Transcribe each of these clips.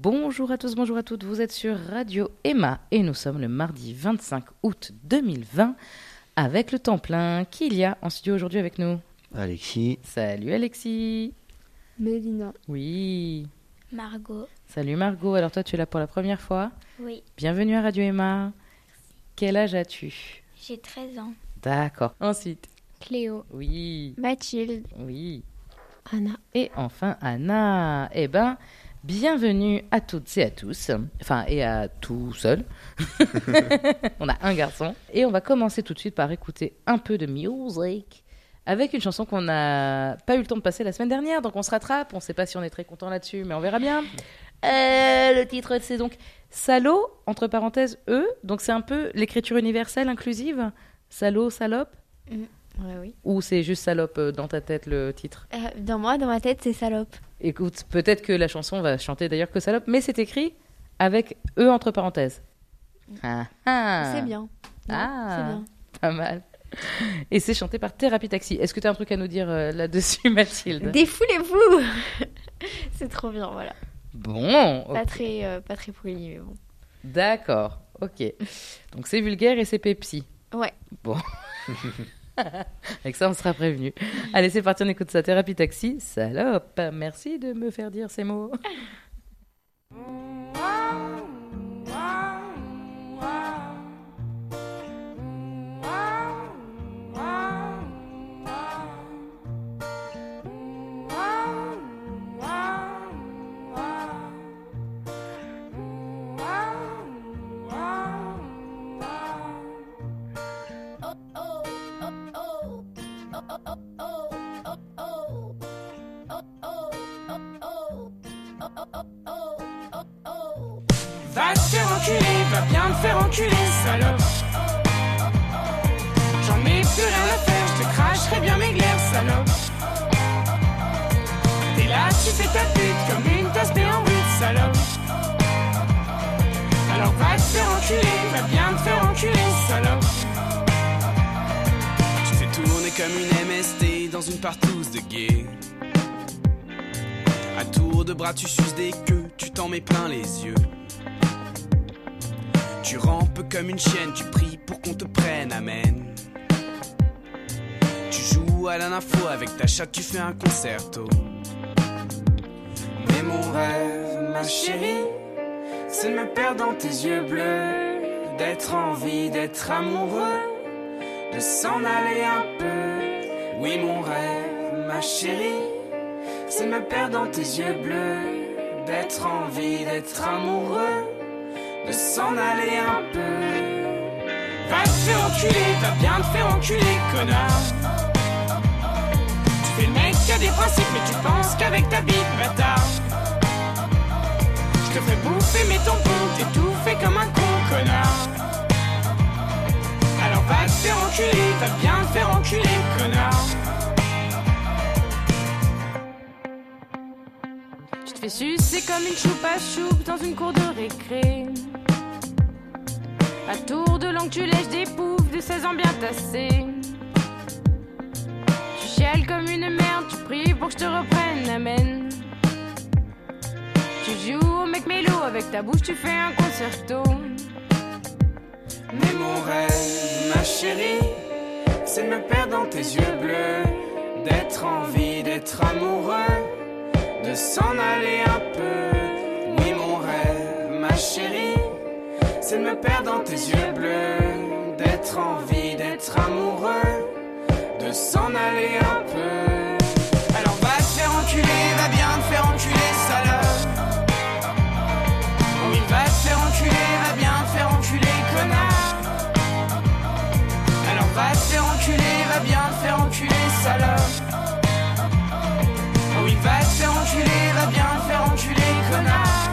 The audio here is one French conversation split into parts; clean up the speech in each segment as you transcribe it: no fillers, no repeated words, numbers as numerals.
Bonjour à tous, bonjour à toutes, vous êtes sur Radio Emma et nous sommes le mardi 25 août 2020 avec le temps plein. Qui il y a en studio aujourd'hui avec nous? Alexis. Salut Alexis. Mélina. Oui. Margot. Salut Margot, alors toi tu es là pour la première fois? Oui. Bienvenue à Radio Emma. Quel âge as-tu? J'ai 13 ans. D'accord. Ensuite? Cléo. Oui. Mathilde. Oui. Anna. Et enfin Anna. Eh ben, bienvenue à toutes et à tous. Enfin, et à tout seul. On a un garçon. Et on va commencer tout de suite par écouter un peu de music avec une chanson qu'on n'a pas eu le temps de passer la semaine dernière. Donc on se rattrape. On ne sait pas si on est très content là-dessus, mais on verra bien. Le titre, c'est donc Salaud, entre parenthèses, E. Donc c'est un peu l'écriture universelle inclusive. Salaud, salope. Ouais, oui. Ou c'est juste salope dans ta tête le titre? Dans ma tête, c'est salope. Écoute, peut-être que la chanson va chanter d'ailleurs que salope, mais c'est écrit avec E entre parenthèses. Ah, ah. C'est bien. Non, c'est bien. Pas mal. Et c'est chanté par Thérapie Taxi. Est-ce que tu as un truc à nous dire là-dessus, Mathilde? Défoulez-vous. C'est trop bien, voilà. Bon. Pas Okay. pas très poli, mais bon. D'accord, ok. Donc c'est vulgaire et c'est Pepsi. Ouais. Bon. Avec ça, on sera prévenu. Allez, c'est parti, on écoute ça. Thérapie Taxi, salope. Merci de me faire dire ces mots. Va te faire enculer, va bien te faire enculer, salope. J'en ai plus rien à faire, je te cracherai bien mes glaires, salope. T'es là, tu fais ta pute comme une tasse en but, salope. Alors va te faire enculer, va bien te faire enculer, salope. Tu fais tourner comme une MST dans une partouze de gay. À tour de bras tu suces des queues, tu t'en mets plein les yeux. Tu rampes comme une chienne, tu pries pour qu'on te prenne, amen. Tu joues à la nympho avec ta chatte, tu fais un concerto. Mais mon rêve, ma chérie, c'est de me perdre dans tes yeux bleus, d'être en vie, d'être amoureux, de s'en aller un peu. Oui mon rêve, ma chérie, c'est de me perdre dans tes yeux bleus, d'être en vie, d'être amoureux, de s'en aller un peu. Va te faire enculer, va bien te faire enculer, connard. Tu fais le mec qui a des principes, mais tu penses qu'avec ta bite, bâtard. Je te fais bouffer mes tampons, t'étouffer comme un con, connard. Alors va te faire enculer, va bien te faire enculer, connard. Tu te fais sucer comme une choupe à choupe dans une cour de récré. À tour de langue, tu lèches des poufs de 16 ans bien tassés. Tu chiales comme une merde, tu pries pour que je te reprenne, amen. Tu joues au mec mélo, avec ta bouche tu fais un concerto. Mais mon rêve, ma chérie, c'est de me perdre dans tes yeux bleus, d'être en vie, d'être amoureux, de s'en aller un peu. Oui mon rêve, ma chérie, c'est de me perdre dans tes yeux bleus, d'être en vie, d'être amoureux, de s'en aller un peu. Alors va te faire enculer, va bien te faire enculer, salope. Oui va te faire enculer, va bien te faire enculer, connard. Alors va te faire enculer, va bien te faire enculer, salope. Oui va te faire enculer, va bien te faire enculer, connard.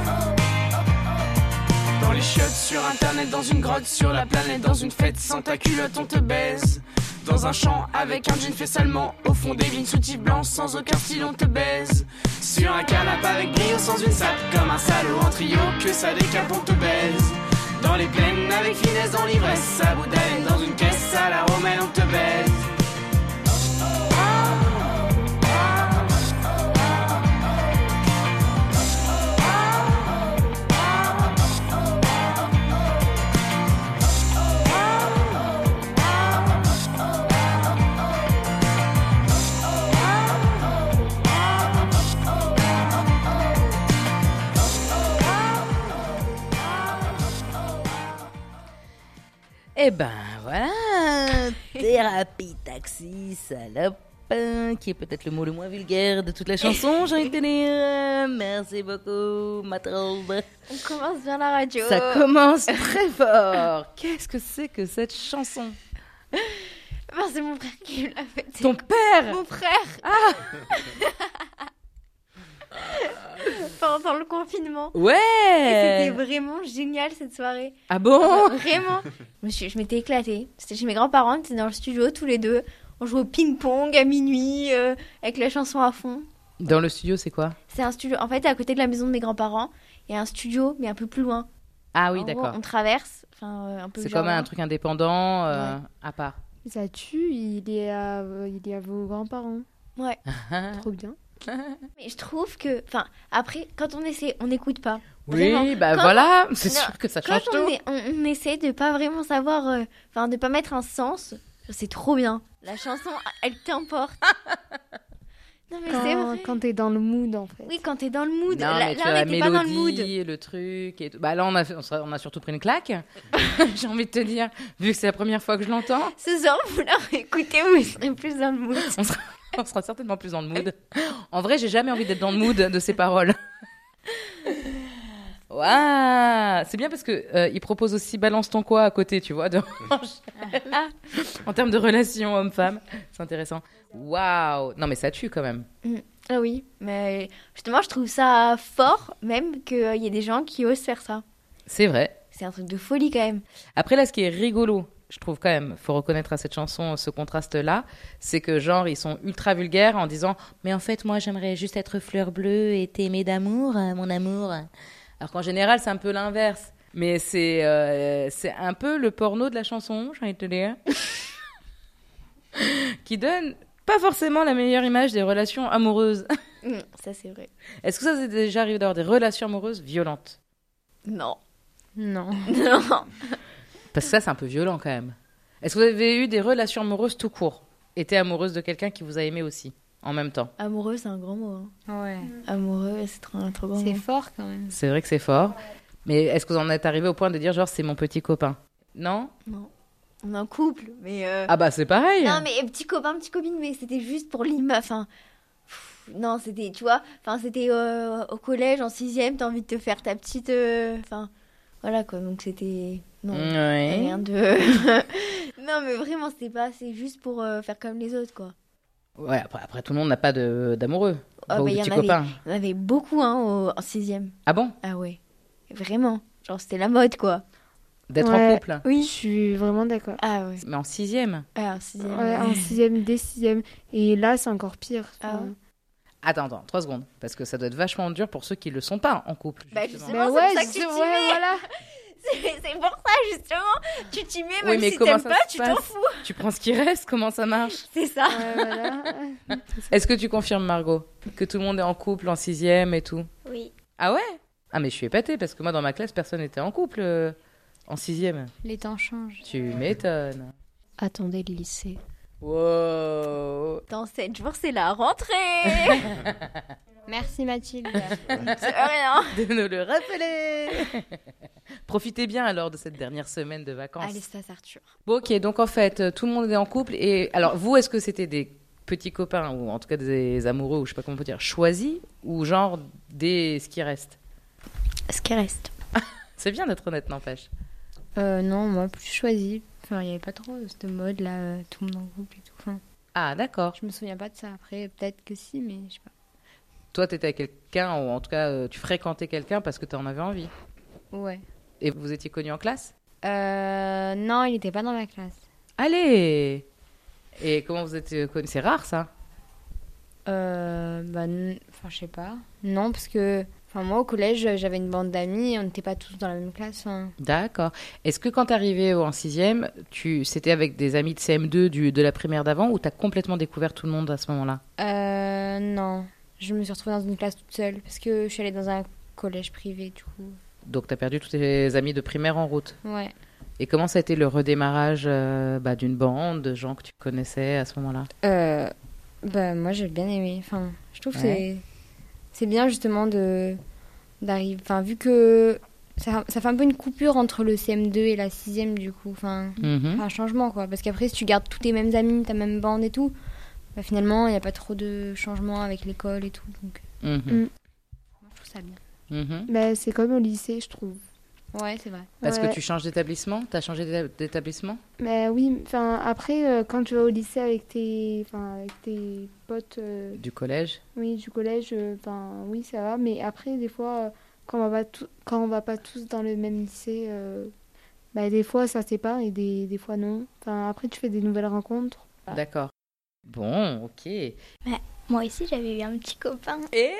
Dans les chiottes, sur internet, dans une grotte, sur la planète, dans une fête, sans ta culotte on te baise. Dans un champ, avec un jean fait salement, au fond des vignes soutifs blancs, sans aucun style on te baise. Sur un canapé avec brio, sans une sape, comme un salaud en trio, que ça décape on te baise. Dans les plaines, avec finesse, dans l'ivresse, à bout d'haleine, dans une caisse, à la romaine on te baise. Eh ben voilà, thérapie taxi, salope, qui est peut-être le mot le moins vulgaire de toute la chanson, j'ai envie de te dire. Merci beaucoup, Mathilde. On commence bien la radio. Ça commence très fort. Qu'est-ce que c'est que cette chanson? Ben, c'est mon frère qui l'a fait. Ton père? Mon frère. Pendant le confinement. Et Ouais. c'était vraiment génial cette soirée. Ah bon? Vraiment. Je m'étais éclatée. C'était chez mes grands-parents, on était dans le studio tous les deux. On jouait au ping-pong à minuit avec la chanson à fond. Dans le studio, c'est quoi? C'est un studio, en fait, à côté de la maison de mes grands-parents. Il y a un studio, mais un peu plus loin. Ah oui, En gros, d'accord. on traverse, un peu C'est genre comme un truc indépendant à part. Ça tue, il est à vos grands-parents. Ouais. Trop bien. Mais je trouve que, après, quand on essaie, on n'écoute pas. Oui, Vraiment. bah Quand- voilà, c'est Non, sûr que ça Quand change tout. on essaie de pas vraiment savoir, de pas mettre un sens, c'est trop bien. La chanson, elle t'emporte. Non mais c'est vrai. Quand t'es dans le mood, en fait. Oui, quand t'es dans le mood. Non, Là, mais tu là, as on la n'était pas dans le mood. mélodie, le truc et tout. Bah là, on a surtout pris une claque. J'ai envie de te dire, vu que c'est la première fois que je l'entends, Ce soir, vous la réécoutez, vous serez plus dans le mood. on sera certainement plus dans le mood. En vrai, j'ai jamais envie d'être dans le mood de ces paroles. Waouh, c'est bien parce que il propose aussi balance ton quoi à côté, tu vois, en termes de relation homme-femme, c'est intéressant. Waouh, non mais ça tue quand même. Ah oui, mais justement, je trouve ça fort, même qu'il y ait des gens qui osent faire ça. C'est vrai. C'est un truc de folie quand même. Après là, ce qui est rigolo, je trouve quand même, faut reconnaître à cette chanson ce contraste-là, c'est que genre ils sont ultra vulgaires en disant mais en fait moi j'aimerais juste être fleur bleue et t'aimer d'amour, mon amour. Alors qu'en général c'est un peu l'inverse. Mais c'est un peu le porno de la chanson, j'ai envie de te dire, qui donne pas forcément la meilleure image des relations amoureuses. Ça, c'est vrai. Est-ce que ça vous est déjà arrivé d'avoir des relations amoureuses violentes? Non. Non. Non. Parce que ça, c'est un peu violent quand même. Est-ce que vous avez eu des relations amoureuses tout court? Été amoureuse de quelqu'un qui vous a aimé aussi, en même temps? Amoureux, c'est un grand mot. Hein. Ouais. Amoureux, c'est un trop grand C'est mot. fort, quand même. C'est vrai que c'est fort. Mais est-ce que vous en êtes arrivé au point de dire genre c'est mon petit copain? Non? Non. On est en couple, mais... Ah bah c'est pareil. Non, mais petit copain, petite copine, mais c'était juste pour l'image. Non, c'était, tu vois, c'était au collège, en 6e, t'as envie de te faire ta petite... voilà, quoi, donc c'était... Non, Ouais. rien de... non, mais vraiment, c'est juste pour faire comme les autres, quoi. Ouais, après tout le monde n'a pas d'amoureux. Ah, Ou bah, de y en petits avait- copains. Il y en avait beaucoup, hein, en 6e. Ah bon? Ah ouais, vraiment. Genre, c'était la mode, quoi. D'être en Ouais. couple? Oui, je suis vraiment d'accord. Ah ouais. Mais en 6e? Ah, en 6e. Ouais, en 6e, dès 6e. Et là, c'est encore pire. Ah ouais. Attends, 3 secondes. Parce que ça doit être vachement dur pour ceux qui ne le sont pas en couple. Bah, justement. justement. C'est pour ça que tu t'y mets. voilà. C'est pour ça, justement. Tu t'y mets, Oui, même mais si comment t'aimes ça pas, se tu t'en passe fous. Tu prends ce qui reste? Comment ça marche? C'est ça. Ouais, voilà. Est-ce que tu confirmes, Margot, que tout le monde est en couple en 6e et tout? Oui. Ah ouais? Ah mais je suis épatée parce que moi dans ma classe personne n'était en couple en 6e. Les temps changent. Tu m'étonnes. Attendez le lycée. Wow. Dans 7 jours, c'est la rentrée. Merci Mathilde. C'est rien. De nous le rappeler. Profitez bien alors de cette dernière semaine de vacances. Allez, ça, Arthur. Bon, ok, donc en fait, tout le monde est en couple. Et alors, vous, est-ce que c'était des petits copains, ou en tout cas des amoureux, ou je sais pas comment on peut dire, choisis, ou genre ce qui reste? Ce qui reste. C'est bien d'être honnête, n'empêche. Non, moi, plus choisi. Enfin, il n'y avait pas trop cette mode là, tout le monde en couple et tout. Enfin, Ah, d'accord. je me souviens pas de ça. Après, peut-être que si, mais je sais pas. Toi, t'étais avec quelqu'un, ou en tout cas, tu fréquentais quelqu'un parce que t'en avais envie. Ouais. Et vous étiez connus en classe? Non, il n'était pas dans ma classe. Allez! Et comment vous êtes connus? C'est rare, ça. Enfin, je sais pas. Non, parce que moi, au collège, j'avais une bande d'amis et on n'était pas tous dans la même classe. Hein. D'accord. Est-ce que quand t'es arrivé en 6e, c'était avec des amis de CM2 de la primaire d'avant, ou t'as complètement découvert tout le monde à ce moment-là? Non. Je me suis retrouvée dans une classe toute seule parce que je suis allée dans un collège privé, du coup. Donc t'as perdu tous tes amis de primaire en route. Ouais. Et comment ça a été le redémarrage d'une bande, de gens que tu connaissais à ce moment-là? Moi, j'ai bien aimé. Enfin, je trouve que Ouais. c'est bien justement d'arriver. Enfin, vu que ça fait un peu une coupure entre le CM2 et la 6e, du coup. Enfin, Mhm. un changement, quoi. Parce qu'après, si tu gardes tous tes mêmes amis, ta même bande et tout, bah, finalement, il n'y a pas trop de changement avec l'école et tout. Donc, Mhm. je trouve ça bien. Mhm. Bah, c'est comme au lycée, je trouve. Ouais, c'est vrai. Parce Ouais. que tu changes d'établissement? T'as changé d'établissement? Mais oui, enfin, après, quand tu vas au lycée avec tes potes Du collège? oui, du collège, enfin, oui, ça va. Mais après, des fois, quand on va pas tous dans le même lycée, bah, des fois, ça sépare et des fois, non. Enfin, après, tu fais des nouvelles rencontres. D'accord. Bon, ok. Moi aussi, j'avais eu un petit copain. Et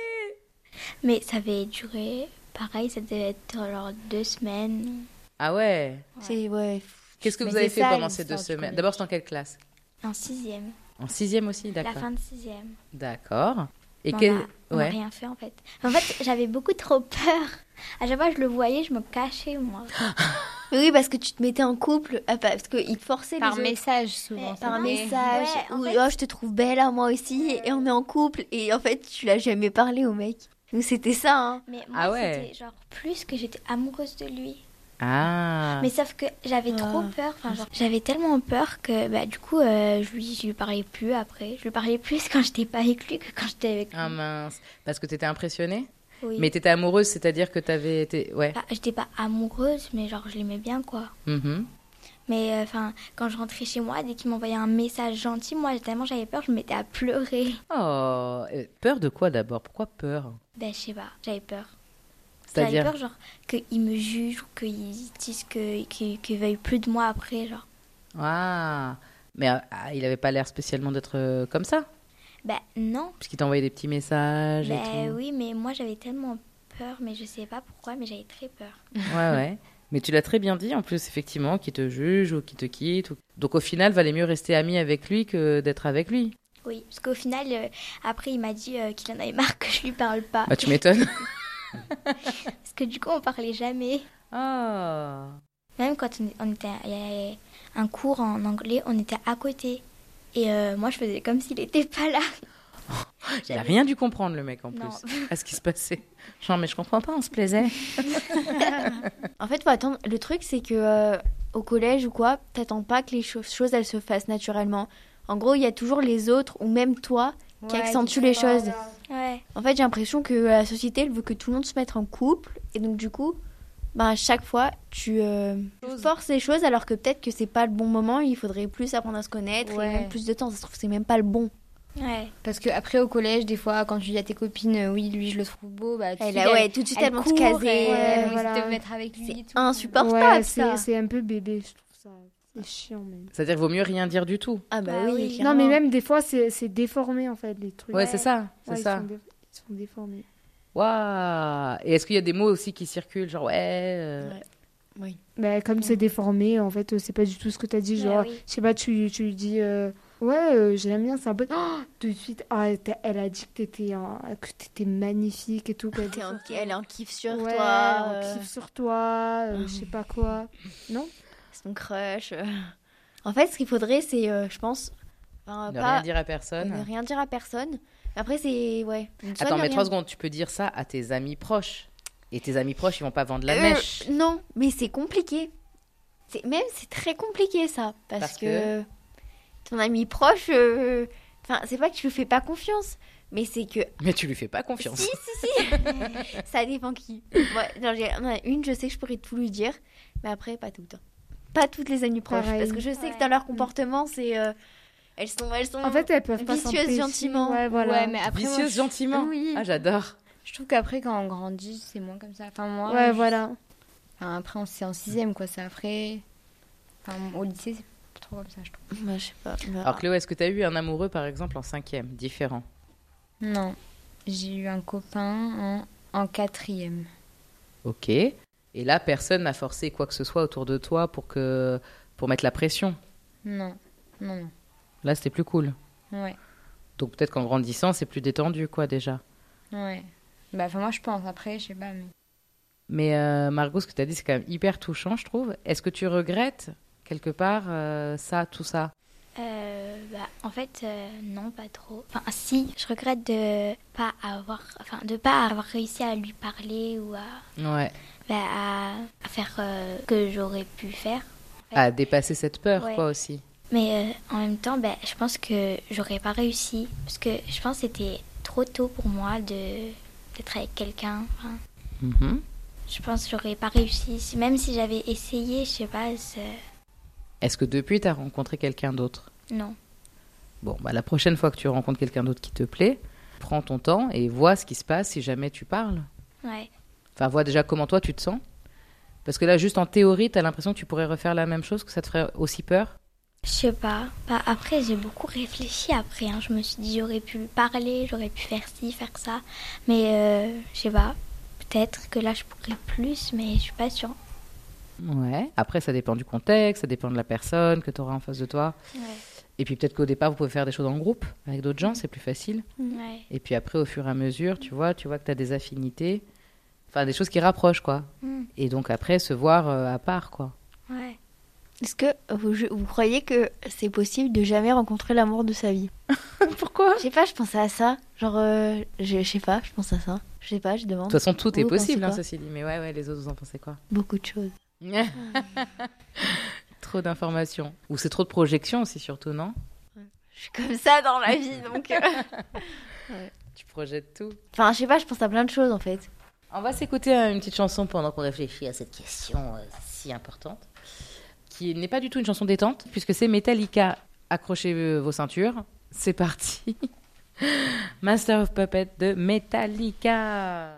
Mais ça avait duré, pareil, ça devait être genre 2 semaines. ah ouais. C'est, ouais. Qu'est-ce que Mais vous avez c'est fait ça, pendant ces 2 l'histoire du semaines? collège. D'abord, c'est en quelle classe? En 6e. En 6e aussi, La d'accord. fin de 6e. D'accord. Et On quel... a ouais. rien fait en fait. En fait, j'avais beaucoup trop peur. À chaque fois que je le voyais, je me cachais moi. Mais oui, parce que tu te mettais en couple, parce qu'ils te forçaient Par les autres. message, souvent. Par ça. message, Ouais, en ou fait- oh, je te trouve belle à moi aussi, et on est en couple, et en fait, tu l'as jamais parlé au mec. Donc c'était ça, hein. Mais moi, Ah ouais. c'était genre plus que j'étais amoureuse de lui. Ah. Mais sauf que j'avais trop peur. Enfin, genre, j'avais tellement peur que bah, du coup, je lui parlais plus après. Je lui parlais plus quand j'étais pas avec lui que quand j'étais avec lui. Ah mince. Parce que t'étais impressionnée? Oui. Mais t'étais amoureuse, c'est-à-dire que t'avais été... Ouais. Bah, j'étais pas amoureuse, mais genre, je l'aimais bien quoi. Mhm. Mais enfin, quand je rentrais chez moi, dès qu'il m'envoyait un message gentil, moi, tellement j'avais peur, je me mettais à pleurer. Oh. Peur de quoi d'abord? Pourquoi peur? Ben, je sais pas, j'avais peur. J'avais C'est-à-dire... peur, genre, qu'ils me jugent ou qu'ils disent qu'ils veuillent plus de moi après, genre. Ah. Mais il avait pas l'air spécialement d'être comme ça? Ben, non. Puisqu'il t'envoyait des petits messages et Ben tout. oui, mais moi, j'avais tellement peur, mais je sais pas pourquoi, mais j'avais très peur. Ouais, ouais. Mais tu l'as très bien dit, en plus, effectivement, qu'il te juge ou qu'il te quitte. Donc, au final, valait mieux rester ami avec lui que d'être avec lui. Oui, parce qu'au final, après, il m'a dit qu'il en avait marre que je lui parle pas. Bah, tu m'étonnes. Parce que du coup, on parlait jamais. Ah. Même quand on était, il y avait un cours en anglais, on était à côté. Et moi, je faisais comme s'il était pas là. Il a rien dû comprendre, le mec, en Non. plus, à ce qui se passait. Genre, mais je comprends pas, on se plaisait. En fait, faut attendre. Le truc, c'est que au collège ou quoi, t'attends pas que les choses elles se fassent naturellement. En gros, il y a toujours les autres ou même toi qui accentuent les choses. Ouais. En fait, j'ai l'impression que la société elle veut que tout le monde se mette en couple et donc du coup, à chaque fois tu forces les choses alors que peut-être que c'est pas le bon moment. Il faudrait plus apprendre à se connaître Ouais. et même plus de temps. Ça se trouve c'est même pas le bon. Ouais. Parce que après au collège, des fois, quand tu dis à tes copines, oui, lui, je le trouve beau, bah, tout de Elle suite, a ouais tout de suite elle elles vont te court, caser. elle veut voilà. te mettre avec lui. et tout. C'est insupportable Ouais, ça. c'est un peu bébé, je trouve ça. C'est chiant, même. C'est-à-dire qu'il vaut mieux rien dire du tout. Ah bah, Bah oui. oui. Non, clairement. mais même des fois, c'est déformé, en fait, les trucs. Ouais, c'est ça. C'est Ouais, ça. ils sont déformés. Waouh. Et est-ce qu'il y a des mots aussi qui circulent? Genre, ouais. Oui. Bah, comme c'est déformé, en fait, c'est pas du tout ce que t'as dit. Genre, oui. je sais pas, tu lui dis, j'aime bien, c'est un peu. Oh, tout de suite, elle a dit que t'étais magnifique et tout. Quoi. Elle est en kiff sur Ouais, toi. on kiffe sur toi, je sais pas quoi. Non? Son crush. En fait, ce qu'il faudrait, c'est, je pense, Ne pas rien dire à personne. ne rien dire à personne. Après, c'est ouais. Soit Attends, ne mais rien- 3 secondes, tu peux dire ça à tes amis proches. Et tes amis proches, ils vont pas vendre la mèche. Non, mais c'est compliqué. C'est très compliqué ça, parce que ton ami proche, enfin, c'est pas que tu lui fais pas confiance, mais c'est que Mais tu lui fais pas confiance. si, ça dépend qui. Ouais, genre, il y en a une, je sais que je pourrais tout lui dire, mais après pas tout le temps. Pas toutes les amies proches, Pareil. parce que je sais Ouais. que dans leur comportement, c'est elles sont En fait, elles peuvent pas vicieuses s'empêcher. gentiment. Ouais, voilà. Ouais, mais après, moi, Vicieuse gentiment. Oui. Ah, j'adore. je trouve qu'après, quand on grandit, c'est moins comme ça. Enfin, moi, Ouais, voilà. Enfin, après, c'est en 6e, quoi. C'est après. Enfin, au lycée, c'est pas trop comme ça, je trouve. Moi, je sais pas. on verra. Alors, Cléo, est-ce que tu as eu un amoureux, par exemple, en 5e, différent? Non. J'ai eu un copain en 4e. Ok. Et là, personne n'a forcé quoi que ce soit autour de toi pour mettre la pression. Non. Non. Là, c'était plus cool. Ouais. Donc, peut-être qu'en grandissant, c'est plus détendu, quoi, déjà. Ouais. Bah, enfin, moi, je pense. Après, je sais pas, mais. Mais Margot, ce que tu as dit, c'est quand même hyper touchant, je trouve. Est-ce que tu regrettes, quelque part, tout ça? Bah En fait, non, pas trop. Enfin, si, je regrette de pas avoir réussi à lui parler ou Ouais. à faire ce que j'aurais pu faire. À dépasser cette peur, Ouais. quoi, aussi. Mais en même temps, je pense que j'aurais pas réussi. Parce que je pense que c'était trop tôt pour moi d'être avec quelqu'un. Enfin, Mhm. je pense que j'aurais pas réussi. Même si j'avais essayé, je sais pas, Est-ce que depuis, tu as rencontré quelqu'un d'autre? non. Bon, la prochaine fois que tu rencontres quelqu'un d'autre qui te plaît, prends ton temps et vois ce qui se passe si jamais tu parles. Ouais. Enfin, vois déjà comment toi, tu te sens. Parce que là, juste en théorie, tu as l'impression que tu pourrais refaire la même chose, que ça te ferait aussi peur? Je sais pas. Après, j'ai beaucoup réfléchi après. Hein. Je me suis dit, j'aurais pu parler, j'aurais pu faire ci, faire ça. Mais je sais pas. Peut-être que là, je pourrais plus, mais je suis pas sûre. Ouais. Après, ça dépend du contexte, ça dépend de la personne que tu auras en face de toi. Ouais. Et puis peut-être qu'au départ, vous pouvez faire des choses en groupe avec d'autres gens, c'est plus facile. Ouais. Et puis après, au fur et à mesure, tu vois que tu as des affinités, enfin des choses qui rapprochent, quoi. Mm. Et donc après, se voir à part, quoi. Ouais. Est-ce que vous croyez que c'est possible de jamais rencontrer l'amour de sa vie? Pourquoi? Je sais pas, je pensais à ça. Genre, je sais pas, je pense à ça. Je sais pas, je demande. De toute façon, tout est Vous pensez possible, hein, quoi? ceci dit. Mais ouais, les autres, vous en pensez quoi? Beaucoup de choses. Trop d'informations. Ou c'est trop de projections aussi, surtout, non? Je suis comme ça dans la vie, donc... Tu projettes tout. Enfin, je sais pas, je pense à plein de choses, en fait. On va s'écouter une petite chanson pendant qu'on réfléchit à cette question si importante, qui n'est pas du tout une chanson détente, puisque c'est Metallica. Accrochez vos ceintures. C'est parti. Master of Puppets de Metallica.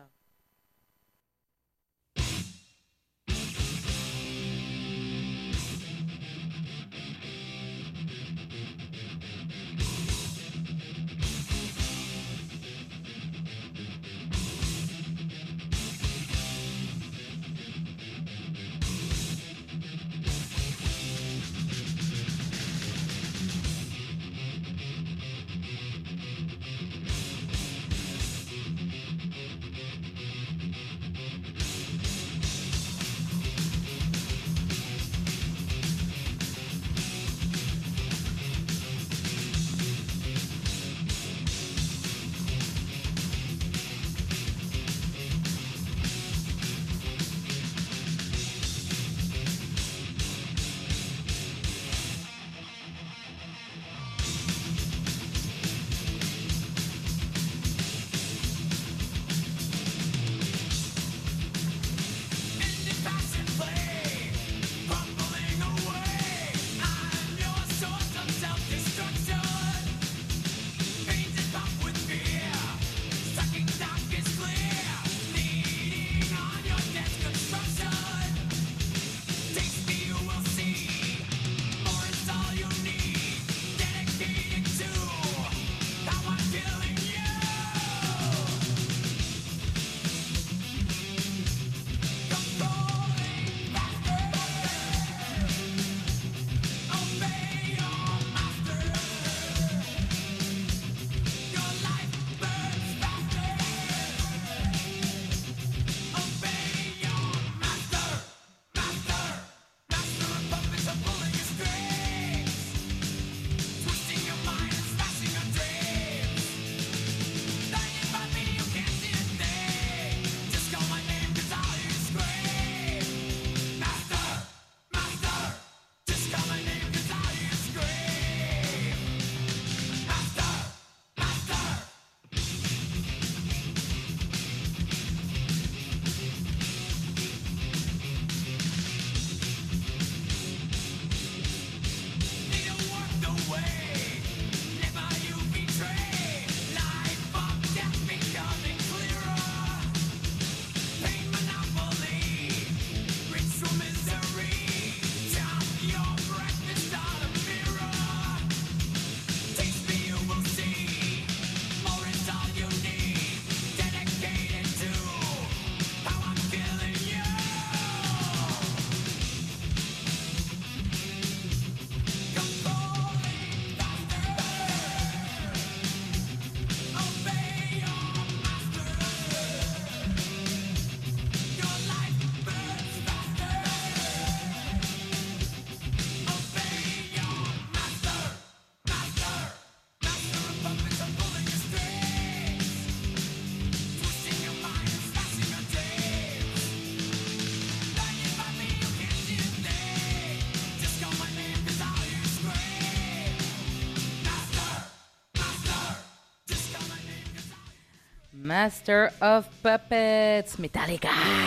Master of Puppets, Metallica.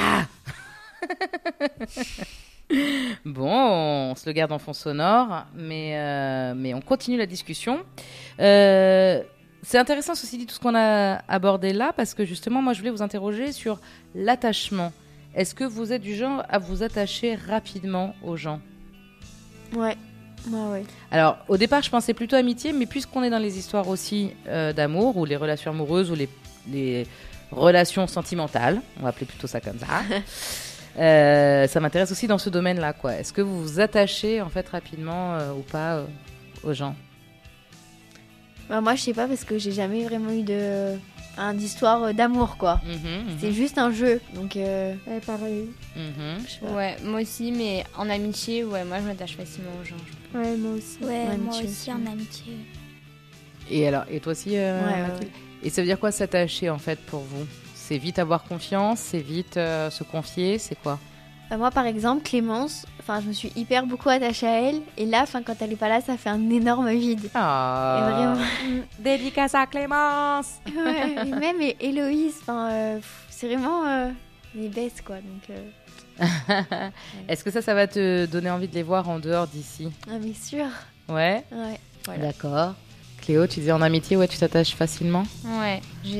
Bon, on se le garde en fond sonore, mais on continue la discussion. C'est intéressant, ceci dit, tout ce qu'on a abordé là, parce que justement, moi, je voulais vous interroger sur l'attachement. Est-ce que vous êtes du genre à vous attacher rapidement aux gens ? Ouais. Ouais. Alors, au départ, je pensais plutôt amitié, mais puisqu'on est dans les histoires aussi d'amour, ou les relations amoureuses, ou les relations sentimentales, on va appeler plutôt ça comme ça, ça m'intéresse aussi dans ce domaine-là, quoi. Est-ce que vous vous attachez, en fait, rapidement ou pas aux gens ? Bah, moi, je sais pas, parce que j'ai jamais vraiment eu d'histoire d'amour, quoi. C'est juste un jeu, donc... Ouais, pareil. je sais pas. Ouais, moi aussi, mais en amitié, ouais, moi je m'attache facilement aux gens. Ouais, moi aussi. Ouais, Ouais, moi amitié aussi aussi. en amitié. Et toi aussi, Mathilde ? Et ça veut dire quoi s'attacher, en fait, pour vous ? C'est vite avoir confiance, c'est vite se confier, c'est quoi ? Bah, moi, par exemple, Clémence, je me suis hyper beaucoup attachée à elle. Et là, quand elle est pas là, ça fait un énorme vide. Ah, Et vraiment... dédicace à Clémence. Ouais, et même Héloïse, c'est vraiment les bestes, quoi. Donc, Est-ce que ça va te donner envie de les voir en dehors d'ici ? ah, mais sûr. Ouais. Ouais. Voilà. D'accord. Cléo, tu disais en amitié, ouais, tu t'attaches facilement ? Ouais,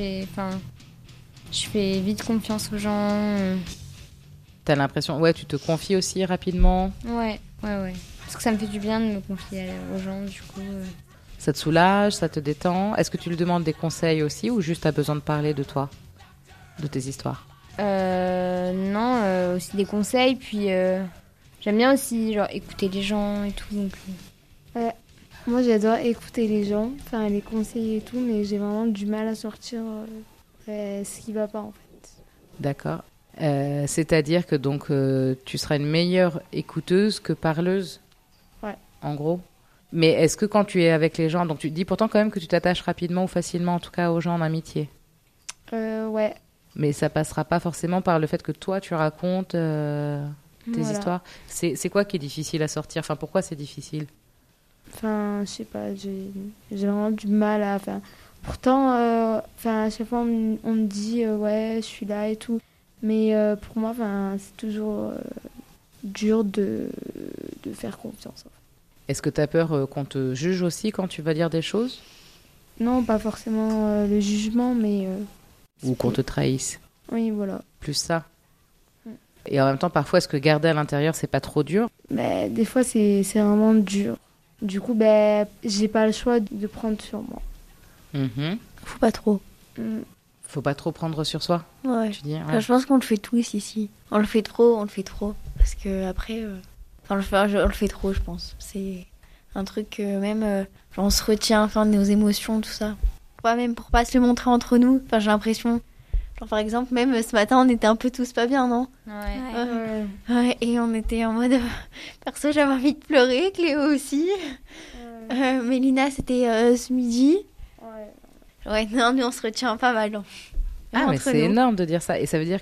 je fais vite confiance aux gens. T'as l'impression, ouais, tu te confies aussi rapidement ? Ouais. Parce que ça me fait du bien de me confier aux gens, du coup. Ça te soulage, ça te détend ? Est-ce que tu lui demandes des conseils aussi ou juste t'as besoin de parler de toi, de tes histoires ? Non, aussi des conseils, puis j'aime bien aussi genre écouter les gens et tout. Donc, Moi, j'adore écouter les gens, les conseils et tout, mais j'ai vraiment du mal à sortir ce qui va pas, en fait. D'accord. C'est-à-dire que donc tu seras une meilleure écouteuse que parleuse ? Ouais. En gros ? Mais est-ce que quand tu es avec les gens, donc tu dis pourtant quand même que tu t'attaches rapidement ou facilement en tout cas aux gens en amitié ? Ouais. Mais ça passera pas forcément par le fait que toi tu racontes tes histoires. C'est quoi qui est difficile à sortir ? Pourquoi c'est difficile ? Je sais pas, j'ai vraiment du mal à... Pourtant, à chaque fois, on me dit, ouais, je suis là et tout. Mais pour moi, c'est toujours dur de faire confiance. En fait. Est-ce que tu as peur qu'on te juge aussi quand tu vas dire des choses ? Non, pas forcément le jugement, mais... Ou qu'on te trahisse ? Oui, voilà. Plus ça ? Et en même temps, parfois, est-ce que garder à l'intérieur, c'est pas trop dur ? Des fois, c'est vraiment dur. Du coup, j'ai pas le choix de prendre sur moi. Faut pas trop. Faut pas trop prendre sur soi, Ouais. tu dis ? Je pense qu'on le fait tous ici. On le fait trop. Parce que après, on le fait trop, je pense. C'est un truc que même, on se retient, nos émotions, tout ça. Même pour pas se le montrer entre nous. J'ai l'impression. Par exemple, même ce matin, on était un peu tous pas bien, non ? ouais. Ouais, et on était en mode... Perso, j'avais envie de pleurer, Cléo aussi. Mélina, c'était ce midi. Ouais, non, mais on se retient pas mal. Ah, mais c'est énorme de dire ça. Et ça veut dire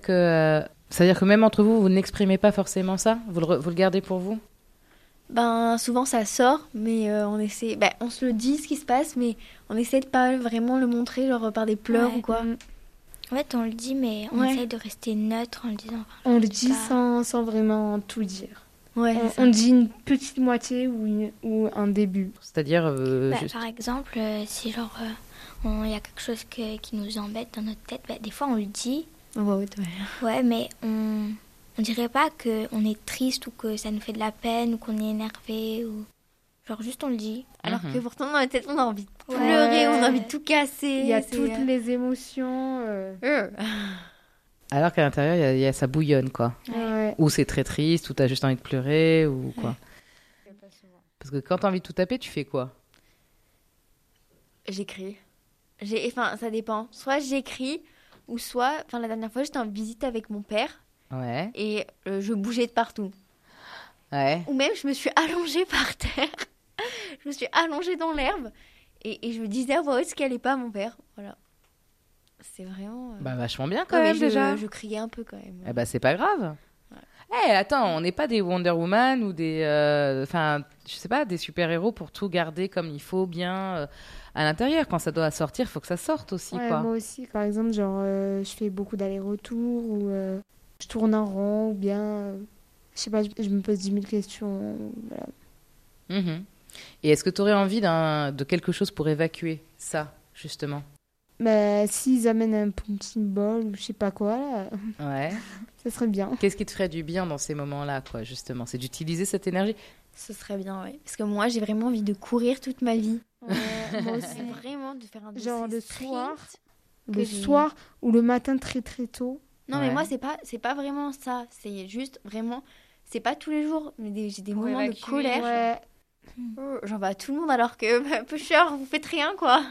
que même entre vous, vous n'exprimez pas forcément ça ? Vous le gardez pour vous ? Souvent ça sort, mais on essaie... on se le dit, ce qui se passe, mais on essaie de pas vraiment le montrer, par des pleurs Ouais. ou quoi. En fait, on le dit, mais on essaye de rester neutre en le disant. On le dit sans vraiment tout dire. Ouais, On dit une petite moitié ou un début. C'est-à-dire juste... Par exemple, si il y a quelque chose qui nous embête dans notre tête, des fois on le dit. Ouais, mais on dirait pas qu'on est triste ou que ça nous fait de la peine ou qu'on est énervé ou juste on le dit. Alors que pourtant dans la tête on a envie de pleurer, on a envie de tout casser. Il y a toutes les émotions. Alors qu'à l'intérieur, ça bouillonne, quoi. Ouais. Ou c'est très triste, ou t'as juste envie de pleurer, ou quoi. Parce que quand t'as envie de tout taper, tu fais quoi ? J'écris. Ça dépend. Soit j'écris, ou soit... la dernière fois, j'étais en visite avec mon père. Ouais. Et je bougeais de partout. Ouais. Ou même, je me suis allongée par terre. Je me suis allongée dans l'herbe. Et je me disais à voix haute ce qu'elle n'est pas, mon père. Voilà. C'est vraiment... vachement bien, quand même, déjà. Je criais un peu, quand même. C'est pas grave. Attends, on n'est pas des Wonder Woman ou des... je sais pas, des super-héros pour tout garder comme il faut, bien... à l'intérieur. Quand ça doit sortir, il faut que ça sorte aussi, Ouais, quoi. moi aussi, par exemple, genre, je fais beaucoup d'allers-retours ou je tourne en rond ou bien, je sais pas, je me pose 10 000 questions. Voilà. Mhm. Et est-ce que tu aurais envie de quelque chose pour évacuer ça, justement? Mais s'ils amènent un punching ball ou je sais pas quoi, là, Ouais. ça serait bien. Qu'est-ce qui te ferait du bien dans ces moments-là, quoi, justement? C'est d'utiliser cette énergie. Ce serait bien, oui. Parce que moi, j'ai vraiment envie de courir toute ma vie. Ouais, moi aussi. C'est vraiment de faire un Genre de le ces soir, sprints le que j'ai- soir ou le matin très très tôt. Non, Ouais. mais moi, c'est pas vraiment ça. C'est juste vraiment. C'est pas tous les jours, mais j'ai des Pour moments de évacuer, colère. Ouais, Oh, j'en bats à tout le monde alors que, peu cher, vous faites rien, quoi.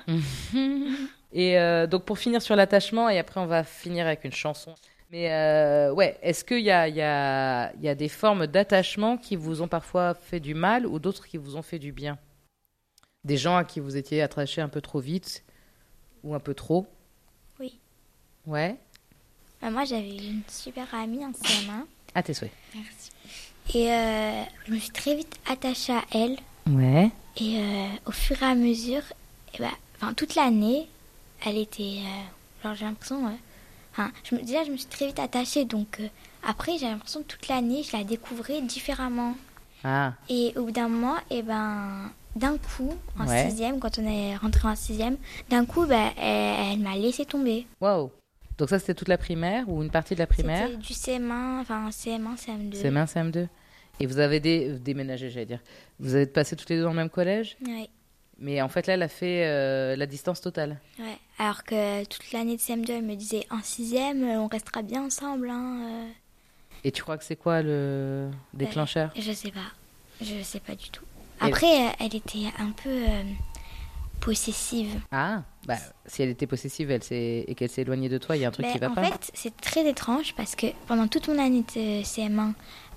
Et donc, pour finir sur l'attachement, et après, on va finir avec une chanson. Mais ouais, est-ce qu'il y a des formes d'attachement qui vous ont parfois fait du mal ou d'autres qui vous ont fait du bien? Des gens à qui vous étiez attachés un peu trop vite ou un peu trop? Oui. Ouais. Moi, j'avais une super amie en CM1 À tes souhaits. et je me suis très vite attachée à elle. Ouais. Et au fur et à mesure, toute l'année, elle était. Genre, j'ai l'impression. Déjà, je me suis très vite attachée. Donc, après, j'ai l'impression que toute l'année, je la découvrais différemment. Ah, Et au bout d'un moment, d'un coup, en Ouais. 6e, quand on est rentré en 6e, d'un coup, elle m'a laissé tomber. waouh. Donc ça, c'était toute la primaire ou une partie de la primaire? C'était du CM1, enfin CM1, CM2. CM1, CM2. Et vous avez déménagé, j'allais dire. Vous êtes passés toutes les deux dans le même collège? Ouais, Mais en fait, là, elle a fait la distance totale. ouais. Alors que toute l'année de CM2, elle me disait en 6e, on restera bien ensemble. Hein. Et tu crois que c'est quoi le déclencheur? Je sais pas. Je sais pas du tout. Et- Après, elle était un peu possessive. Ah, bah, si elle était possessive et qu'elle s'est éloignée de toi, il y a un truc qui va en pas. fait, c'est très étrange parce que pendant toute mon année de CM1,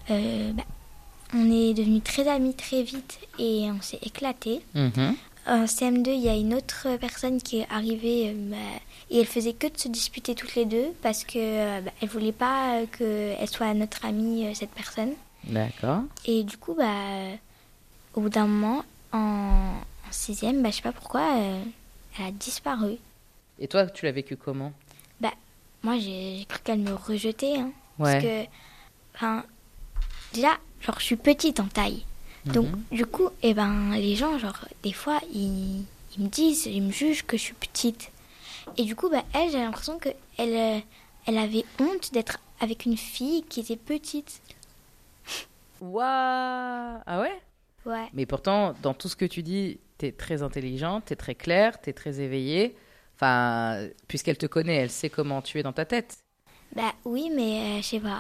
on est devenus très amis très vite et on s'est éclatés. Mhm. En CM2, il y a une autre personne qui est arrivée et elle faisait que de se disputer toutes les deux parce que elle voulait pas qu'elle soit notre amie, cette personne. D'accord. Et du coup, au bout d'un moment, en 6e, je sais pas pourquoi, elle a disparu. Et toi, tu l'as vécu comment? Moi, j'ai cru qu'elle me rejetait. Hein, Ouais. Parce que, déjà, genre, je suis petite en taille. Donc, du coup, les gens, genre, des fois, ils me jugent que je suis petite. Et du coup, elle, j'ai l'impression qu'elle elle avait honte d'être avec une fille qui était petite. Waouh! Ah ouais? Ouais. Mais pourtant, dans tout ce que tu dis, t'es très intelligente, t'es très claire, t'es très éveillée. Enfin, puisqu'elle te connaît, elle sait comment tu es dans ta tête. Oui, mais je sais pas.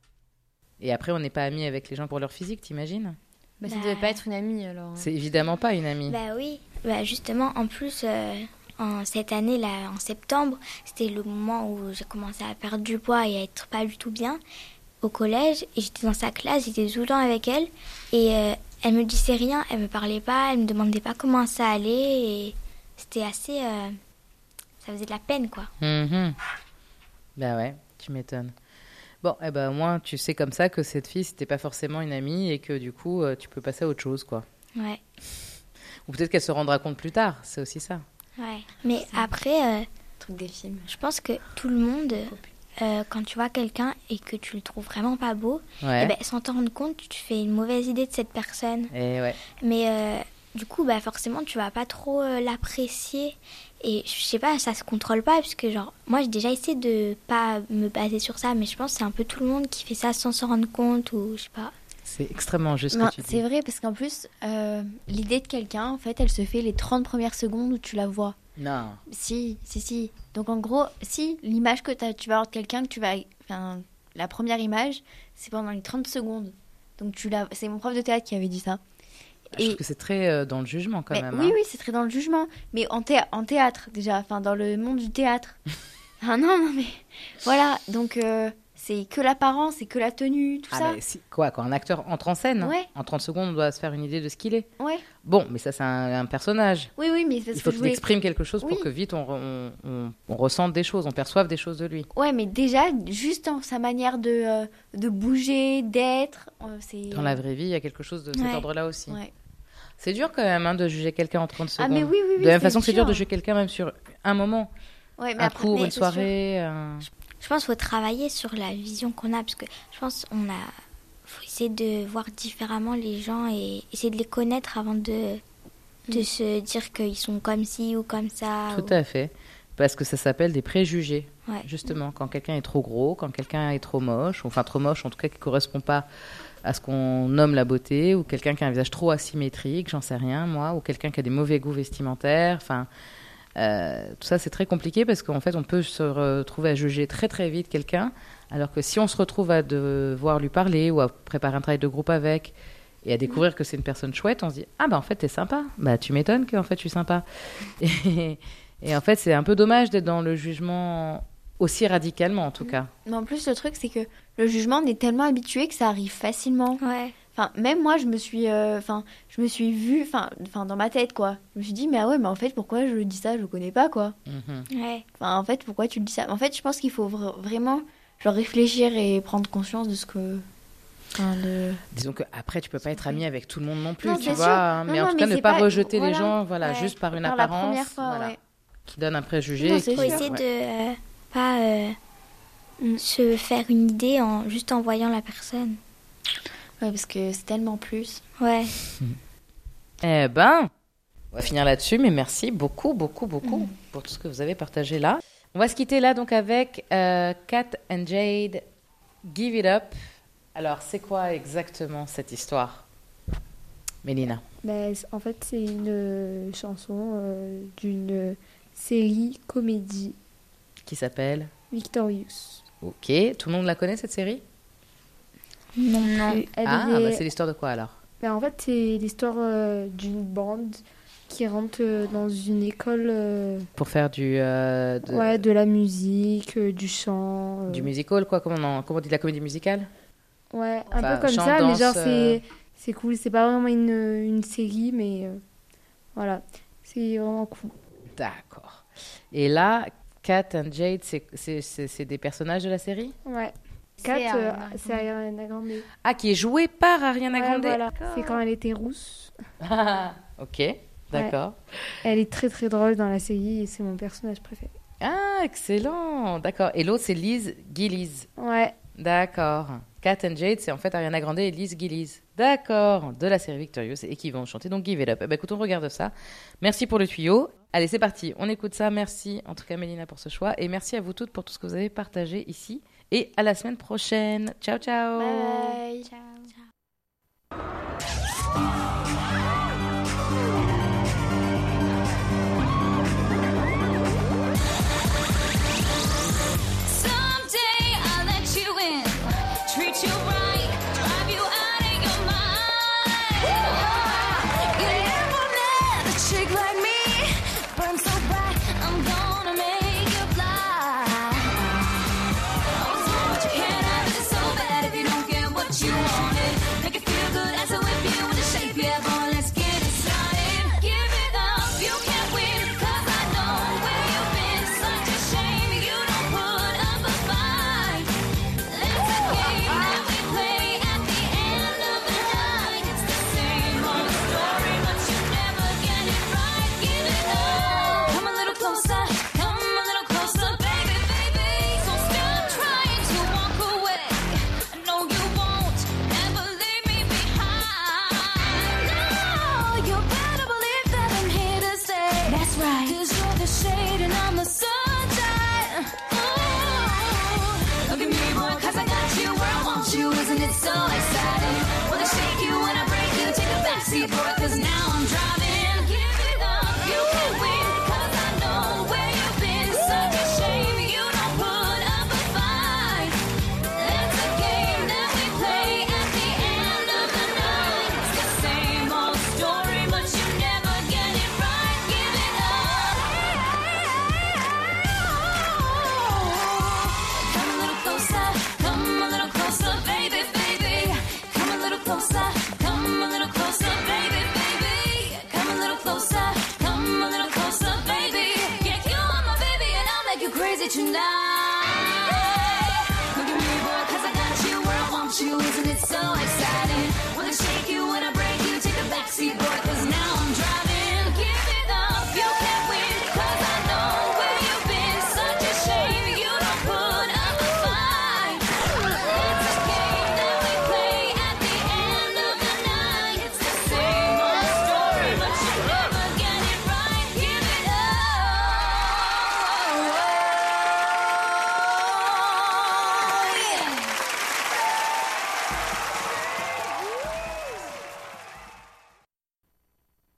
Et après, on n'est pas amis avec les gens pour leur physique, t'imagines? Bah, ça devait pas être une amie alors. C'est évidemment pas une amie. Oui. Justement, en plus, cette année, là, en septembre, c'était le moment où j'ai commencé à perdre du poids et à être pas du tout bien au collège. Et j'étais dans sa classe, j'étais tout le temps avec elle. Et elle me disait rien, elle me parlait pas, elle me demandait pas comment ça allait. Et c'était assez... ça faisait de la peine, quoi. Mhm. Bah ouais, tu m'étonnes. Bon, au moins, tu sais comme ça que cette fille, c'était pas forcément une amie et que du coup, tu peux passer à autre chose, quoi. Ouais, Ou peut-être qu'elle se rendra compte plus tard, c'est aussi ça. ouais. Mais après, Truc des films. je pense que tout le monde, quand tu vois quelqu'un et que tu le trouves vraiment pas beau, Ouais. sans t'en rendre compte, tu te fais une mauvaise idée de cette personne. Et ouais. Mais du coup, forcément, tu vas pas trop l'apprécier. Et je sais pas, ça se contrôle pas, parce que genre, moi j'ai déjà essayé de pas me baser sur ça, mais je pense que c'est un peu tout le monde qui fait ça sans s'en rendre compte, ou je sais pas. C'est extrêmement juste ce Non, que tu dis. c'est vrai, parce qu'en plus, l'idée de quelqu'un, en fait, elle se fait les 30 premières secondes où tu la vois. Non. Si. Donc en gros, si l'image que tu vas avoir de quelqu'un, la première image, c'est pendant les 30 secondes. Donc c'est mon prof de théâtre qui avait dit ça. Je trouve que c'est très dans le jugement quand Mais même. oui, hein. oui, c'est très dans le jugement. Mais en théâtre, déjà, dans le monde du théâtre. Non, mais voilà. Donc, c'est que l'apparence, c'est que la tenue, tout Ah, ça. mais quoi, quand un acteur entre en scène, Ouais. en 30 secondes, on doit se faire une idée de ce qu'il est. Ouais. Bon, mais ça, c'est un personnage. Oui, mais c'est Il ce faut que je qu'il voulais. exprime quelque chose Oui. pour que vite on ressente des choses, on perçoive des choses de lui. Ouais, mais déjà, juste dans sa manière de bouger, d'être, c'est. Dans la vraie vie, il y a quelque chose de cet Ouais. ordre-là aussi. Ouais. C'est dur quand même de juger quelqu'un en 30 secondes. Ah, mais oui, de la même c'est façon que c'est dur dur. de juger quelqu'un même sur un moment, Ouais, mais un après, cours, mais une c'est soirée. Je pense qu'il faut travailler sur la vision qu'on a, parce que je pense faut essayer de voir différemment les gens et essayer de les connaître avant de se dire qu'ils sont comme ci ou comme ça. Tout à fait. Parce que ça s'appelle des préjugés. Ouais. Justement, quand quelqu'un est trop gros, quand quelqu'un est trop moche, enfin trop moche en tout cas qui ne correspond pas à ce qu'on nomme la beauté, ou quelqu'un qui a un visage trop asymétrique, j'en sais rien moi, ou quelqu'un qui a des mauvais goûts vestimentaires, enfin... tout ça c'est très compliqué parce qu'en fait on peut se retrouver à juger très très vite quelqu'un, alors que si on se retrouve à devoir lui parler ou à préparer un travail de groupe avec et à découvrir que c'est une personne chouette, on se dit ah bah en fait t'es sympa, bah tu m'étonnes qu'en fait je suis sympa. Et en fait c'est un peu dommage d'être dans le jugement aussi radicalement en tout cas. Mais en plus le truc c'est que le jugement on est tellement habitué que ça arrive facilement. Ouais. Enfin, même moi, je me suis vue, dans ma tête, quoi. Je me suis dit, mais ah ouais, mais en fait, pourquoi je dis ça, je le connais pas, quoi. Ouais. Enfin, en fait, pourquoi tu le dis ça? En fait, je pense qu'il faut vraiment, genre, réfléchir et prendre conscience de ce que... Disons qu'après, tu peux pas être ami avec tout le monde non plus, Non, tu c'est vois. sûr. Hein, mais Non, en non, tout cas, mais ne c'est pas pas- rejeter les voilà. gens, voilà, Ouais. juste par une Par la apparence, première fois, voilà, ouais. qui donne un préjugé. Non, et c'est qui- Il faut sûr. essayer ouais. de pas se faire une idée juste en voyant la personne. Ouais, parce que c'est tellement plus. Ouais. Eh ben, on va finir là-dessus, mais merci beaucoup pour tout ce que vous avez partagé là. On va se quitter là donc avec Kat and Jade, Give It Up. Alors, c'est quoi exactement cette histoire, Mélina? En fait, c'est une chanson d'une série comédie Qui s'appelle Victorious. Ok, tout le monde la connaît cette série? Non. Elle Ah, est- bah c'est l'histoire de quoi alors? En fait, c'est l'histoire d'une bande qui rentre dans une école Pour faire de la musique, du chant. du musical, quoi, comment on dit de la comédie musicale? Ouais, Enfin, un peu comme chant, ça, mais danse, genre c'est cool. C'est pas vraiment une série, mais voilà, c'est vraiment cool. D'accord. Et là, Kat and Jade, c'est des personnages de la série? Ouais. C'est 4, Ariana c'est Ariana Grande. Ah, qui est jouée par Ariana Ouais, Grande? voilà. C'est quand elle était rousse. Ah, ok, d'accord. Elle est très très drôle dans la série et c'est mon personnage préféré. Ah, excellent, d'accord. Et l'autre, c'est Liz Gillies. Ouais. D'accord. Kat and Jade, c'est en fait Ariana Grande et Liz Gillies. D'accord, de la série Victorious et qui vont chanter donc Give It Up. Eh ben, écoute, on regarde ça. Merci pour le tuyau. Allez, c'est parti, on écoute ça. Merci en tout cas Mélina pour ce choix et merci à vous toutes pour tout ce que vous avez partagé ici. Et à la semaine prochaine. Ciao, ciao. Bye. Someday I'll let you in, treat you right, drive you out of your mind. You never met a chick like me, burn so bright, I'm gonna make you fly. But you can't have it so bad if you don't get what you wanted. Make it feel good as I whip you into shape, yeah boy, let's get it started. Give it up, you can't win, 'cause I know where you've been. Such a shame you don't put up a fight. It's a game that we play at the end of the night. It's the same old story, but you never get it right. Give it up. Come a little closer, baby, baby. So stop trying to walk away. I know you won't ever leave me behind. No, you better believe that I'm here to stay. That's right. 'Cause you're the shade and I'm the sunshine. Ooh. Look at me, boy, 'cause I got you where I want you. Isn't it so exciting? Wanna shake you when I break you. Take a backseat, boy, 'cause now I'm driving. Give it up, you can't win, 'cause I know where you've been. Such a shame you don't put up a fight. It's a game that we play at the end of the night. It's the same old story, but you never get it right. Give it up. Come a little closer, baby, baby. Come a little closer, baby, baby. Come a little closer, baby. Yeah, you are my baby, and I'll make you crazy tonight.